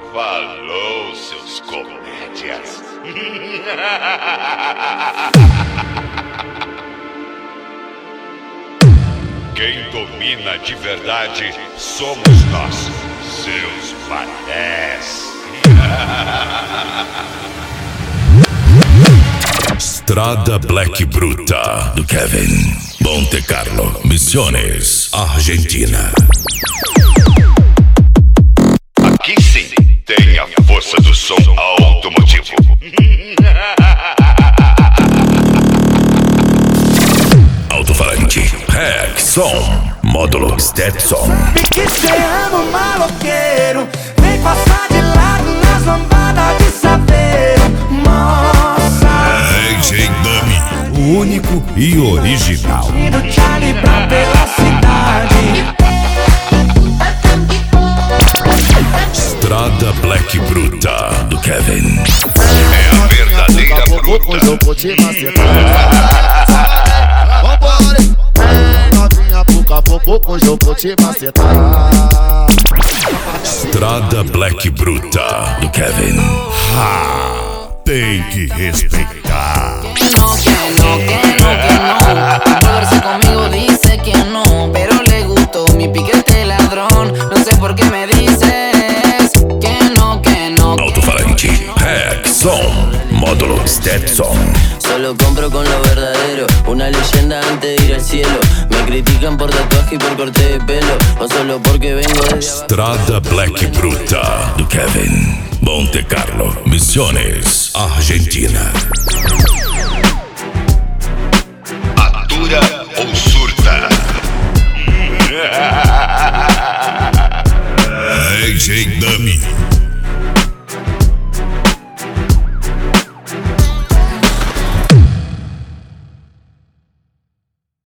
Falou, seus comédias. Quem domina de verdade somos nós, seus manés. Strada Black Bruta do Kevin. Monte Carlo, Misiones, Argentina. Aqui sim tem a força do som automotivo. Alto-falante, Hack Som, módulo Stetson. Piqueteando maloqueiro, vem passar de lado nas lambadas de saveiro. Nossa, DJ Dummy, o único e original. e do Charlie Brown pela cidade. Strada Black Bruta do Kevin. É a verdadeira bruta. Hoje eu vou te macetar. Vambora, novinha pouca pouco, hoje eu vou te macetar. Strada Black Bruta do Kevin. Tem que respeitar. Que no, Volverse conmigo dice que no, pero le gustó mi piquete ladrón. No sé por qué me dices que no. Alto-falante, Hack Som, módulo Stetson. Solo compro con lo verdadero, una leyenda antes de ir al cielo. Me critican por tatuaje y por corte de pelo, o solo porque vengo de Strada Black Bruta do Kevin. Monte Carlo, Misiones, Argentina. Atura ou surta? DJ Dummy,